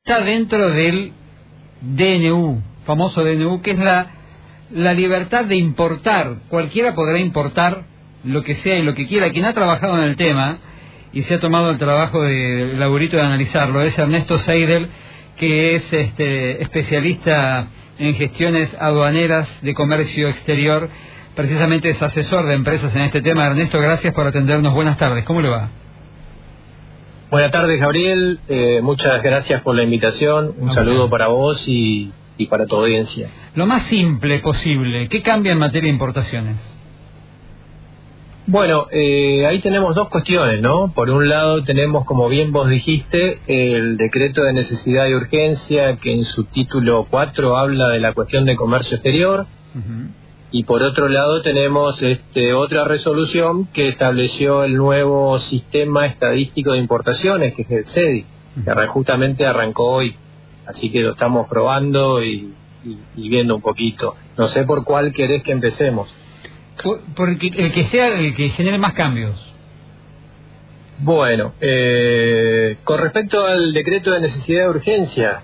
está dentro del DNU, famoso DNU, que es la libertad de importar. Cualquiera podrá importar lo que sea y lo que quiera. Quien ha trabajado en el tema y se ha tomado el trabajo el laburito de analizarlo es Ernesto Seidel, que es especialista en gestiones aduaneras de comercio exterior. Precisamente es asesor de empresas en este tema. Ernesto, gracias por atendernos. Buenas tardes. ¿Cómo le va? Buenas tardes, Gabriel. Muchas gracias por la invitación. Un saludo para vos y para tu audiencia. Lo más simple posible, ¿qué cambia en materia de importaciones? Bueno, ahí tenemos dos cuestiones, ¿no? Por un lado tenemos, como bien vos dijiste, el decreto de necesidad y urgencia, que en su título 4 habla de la cuestión de comercio exterior. Y por otro lado tenemos otra resolución que estableció el nuevo sistema estadístico de importaciones, que es el SEDI, que justamente arrancó hoy. Así que lo estamos probando y viendo un poquito. No sé por cuál querés que empecemos. Porque el que sea el que genere más cambios. Bueno, con respecto al decreto de necesidad de urgencia,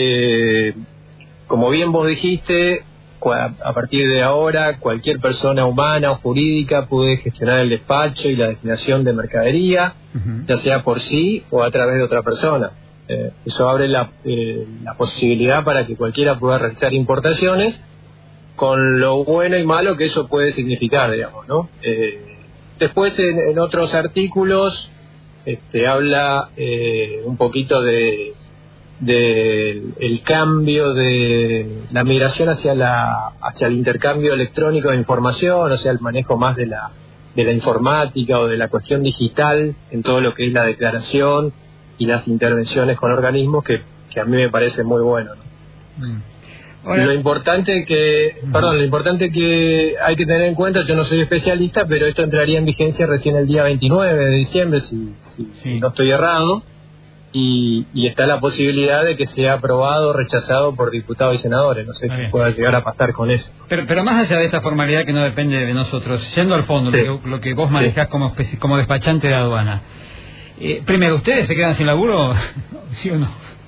como bien vos dijiste, a partir de ahora cualquier persona humana o jurídica puede gestionar el despacho y la destinación de mercadería, ya sea por sí o a través de otra persona. Eso abre la posibilidad para que cualquiera pueda realizar importaciones, con lo bueno y malo que eso puede significar, digamos, ¿no? Después en otros artículos habla un poquito de el cambio de la migración hacia el intercambio electrónico de información, o sea, el manejo más de la informática o de la cuestión digital en todo lo que es la declaración y las intervenciones con organismos, que a mí me parece muy bueno, ¿no? Ahora, lo importante que hay que tener en cuenta, yo no soy especialista, pero esto entraría en vigencia recién el día 29 de diciembre, si no estoy errado, y está la posibilidad de que sea aprobado o rechazado por diputados y senadores. No sé qué pueda llegar a pasar con eso. Pero más allá de esta formalidad que no depende de nosotros, yendo al fondo, lo que vos manejás como despachante de aduana, primero, ¿ustedes se quedan sin laburo? ¿Sí o no?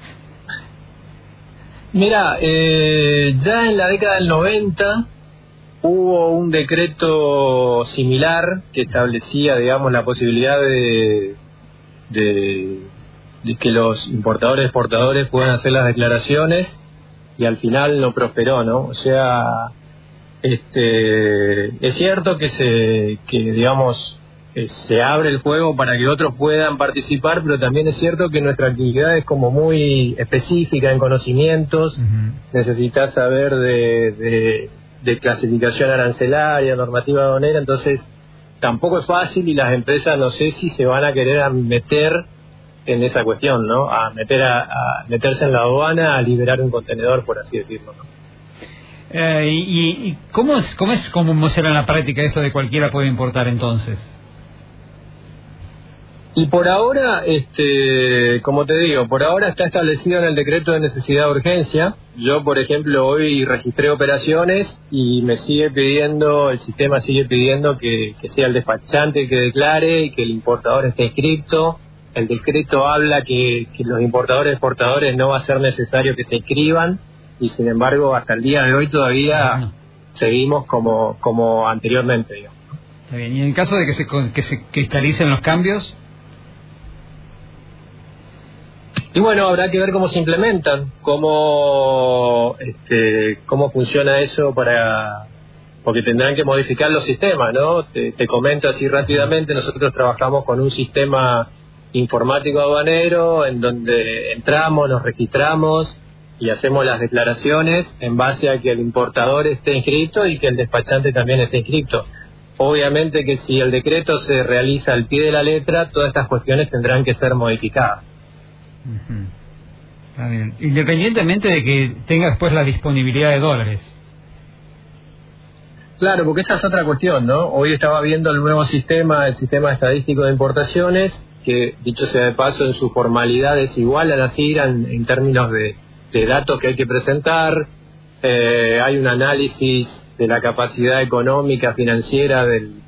Mira, ya en la década del 90 hubo un decreto similar que establecía, digamos, la posibilidad de que los importadores y exportadores puedan hacer las declaraciones, y al final no prosperó, ¿no? O sea, es cierto que se abre el juego para que otros puedan participar, pero también es cierto que nuestra actividad es como muy específica en conocimientos. Necesitas saber de clasificación arancelaria, normativa aduanera, entonces tampoco es fácil, y las empresas no sé si se van a querer meter en esa cuestión, ¿no? A meterse en la aduana, a liberar un contenedor, por así decirlo, ¿no? ¿Y cómo será en la práctica esto de cualquiera puede importar entonces? Y por ahora, como te digo, por ahora está establecido en el decreto de necesidad de urgencia. Yo, por ejemplo, hoy registré operaciones y el sistema sigue pidiendo que sea el despachante el que declare y que el importador esté inscripto. El decreto habla que los importadores y exportadores no va a ser necesario que se inscriban, y sin embargo hasta el día de hoy todavía seguimos como anteriormente, digamos. Está bien. ¿Y en caso de que se cristalicen los cambios? Y bueno, habrá que ver cómo se implementan, cómo funciona eso, porque tendrán que modificar los sistemas, ¿no? Te comento así rápidamente, nosotros trabajamos con un sistema informático aduanero en donde entramos, nos registramos y hacemos las declaraciones en base a que el importador esté inscrito y que el despachante también esté inscrito. Obviamente que si el decreto se realiza al pie de la letra, todas estas cuestiones tendrán que ser modificadas. Está bien. Independientemente de que tenga después la disponibilidad de dólares. Claro, porque esa es otra cuestión, ¿no? Hoy estaba viendo el nuevo sistema, el sistema estadístico de importaciones, que dicho sea de paso en su formalidad es igual a la CIRA en términos de datos que hay que presentar. Hay un análisis de la capacidad económica, financiera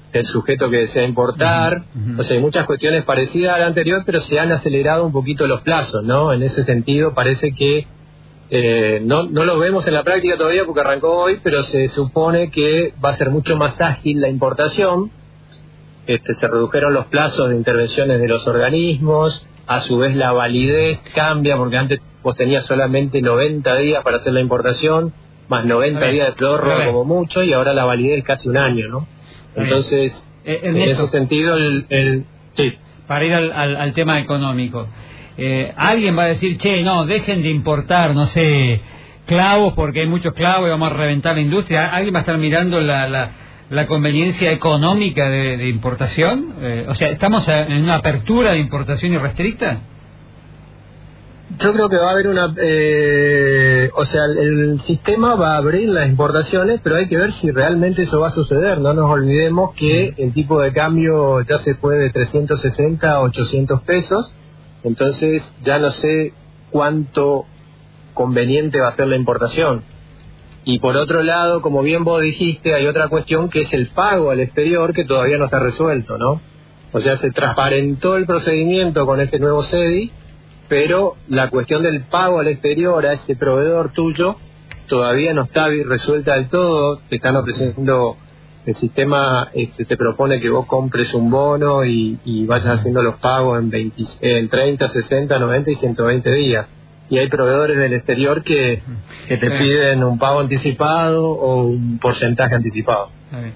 del sujeto que desea importar. O sea, hay muchas cuestiones parecidas a la anterior, pero se han acelerado un poquito los plazos, ¿no? En ese sentido parece que no lo vemos en la práctica todavía porque arrancó hoy, pero se supone que va a ser mucho más ágil la importación. Se redujeron los plazos de intervenciones de los organismos, a su vez la validez cambia, porque antes vos tenías solamente 90 días para hacer la importación, más 90 días de prórroga como mucho, y ahora la validez es casi un año, ¿no? Entonces, en ese sentido, sí. Para ir al tema económico, alguien va a decir, che, no, dejen de importar, no sé, clavos, porque hay muchos clavos y vamos a reventar la industria. ¿Alguien va a estar mirando la conveniencia económica de importación? O sea, ¿estamos en una apertura de importación irrestricta? Yo creo que va a haber o sea, el sistema va a abrir las importaciones, pero hay que ver si realmente eso va a suceder. No nos olvidemos que el tipo de cambio ya se fue de 360 a 800 pesos, entonces ya no sé cuánto conveniente va a ser la importación. Y por otro lado, como bien vos dijiste, hay otra cuestión que es el pago al exterior, que todavía no está resuelto, ¿no? O sea, se transparentó el procedimiento con este nuevo CEDI, pero la cuestión del pago al exterior a ese proveedor tuyo todavía no está resuelta del todo. Te están ofreciendo, el sistema te propone que vos compres un bono y vayas haciendo los pagos en 30, 60, 90 y 120 días. Y hay proveedores del exterior que te piden un pago anticipado o un porcentaje anticipado.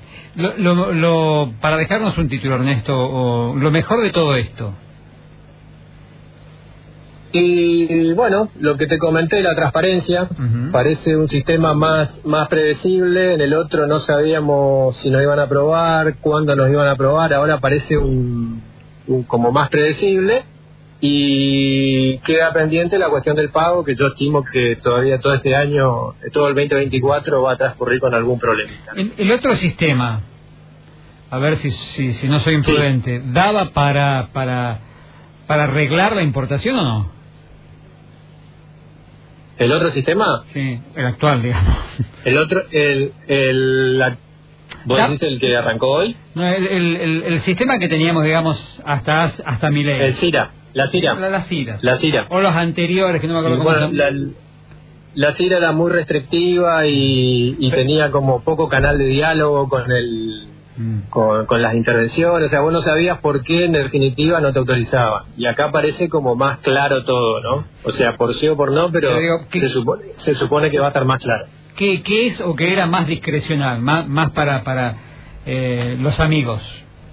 Para dejarnos un título, Ernesto, lo mejor de todo esto. Y bueno, lo que te comenté, la transparencia, parece un sistema más predecible. En el otro no sabíamos si nos iban a aprobar, cuándo nos iban a aprobar. Ahora parece como más predecible. Y queda pendiente la cuestión del pago, que yo estimo que todavía todo este año, todo el 2024 va a transcurrir con algún problema. El otro sistema, a ver si no soy imprudente, sí, ¿daba para arreglar la importación o no? ¿El otro sistema? Sí, el actual, digamos. El otro, ¿vos decís el que arrancó hoy? No, el sistema que teníamos, digamos, hasta Milei. El CIRA. La CIRA. La CIRA. O los anteriores, que no me acuerdo cómo se llaman. La CIRA era muy restrictiva y tenía como poco canal de diálogo con las intervenciones. O sea, vos no sabías por qué en definitiva no te autorizaban. Y acá parece como más claro todo, ¿no? O sea, por sí o por no, pero se supone que va a estar más claro. ¿Qué es o qué era más discrecional, más para los amigos?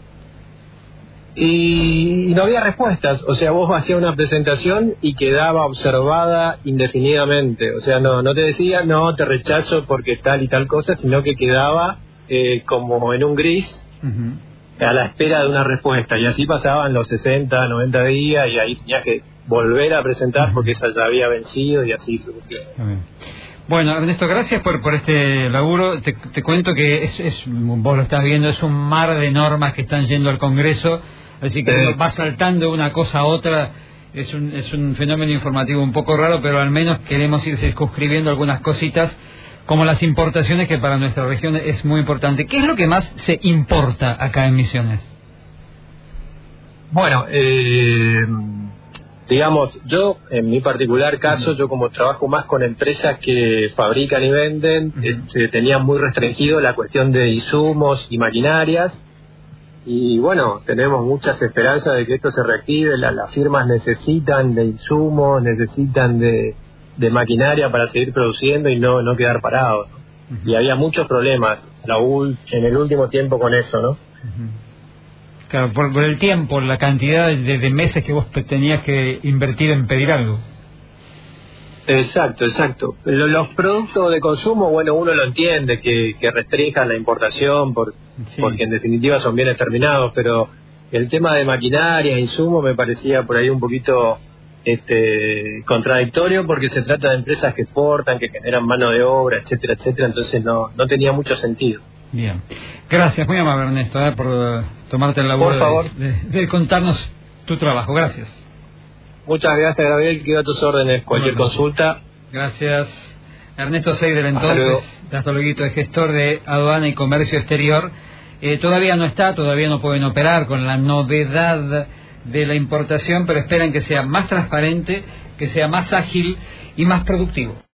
Y no había respuestas, o sea, vos hacías una presentación y quedaba observada indefinidamente, o sea, no te decía, no, te rechazo porque tal y tal cosa, sino que quedaba como en un gris, a la espera de una respuesta, y así pasaban los 60, 90 días, y ahí tenías que volver a presentar porque esa ya había vencido, y así sucesivamente. Bueno, Ernesto, gracias por este laburo. Te cuento que vos lo estás viendo, es un mar de normas que están yendo al Congreso, así que va saltando una cosa a otra. Es un fenómeno informativo un poco raro, pero al menos queremos ir circunscribiendo algunas cositas, como las importaciones, que para nuestra región es muy importante. ¿Qué es lo que más se importa acá en Misiones? Bueno, digamos, yo, en mi particular caso, yo como trabajo más con empresas que fabrican y venden, tenía muy restringido la cuestión de insumos y maquinarias, y bueno, tenemos muchas esperanzas de que esto se reactive. Las firmas necesitan de insumos, necesitan de maquinaria para seguir produciendo y no quedar parados, ¿no? Y había muchos problemas en el último tiempo con eso, ¿no? Claro, por el tiempo, la cantidad de meses que vos tenías que invertir en pedir algo. Exacto. Los productos de consumo, bueno, uno lo entiende, que restrinjan la importación porque en definitiva son bienes terminados, pero el tema de maquinaria e insumos me parecía por ahí un poquito contradictorio, porque se trata de empresas que exportan, que generan mano de obra, etcétera, entonces no tenía mucho sentido. Bien, gracias, muy amable, Ernesto, por tomarte el labor, por favor, de contarnos tu trabajo. Gracias. Muchas gracias, Gabriel, quedo a tus órdenes, cualquier consulta. Gracias. Ernesto Seidel, entonces, hasta luego, de gestor de aduana y comercio exterior, Todavía no pueden operar con la novedad de la importación, pero esperan que sea más transparente, que sea más ágil y más productivo.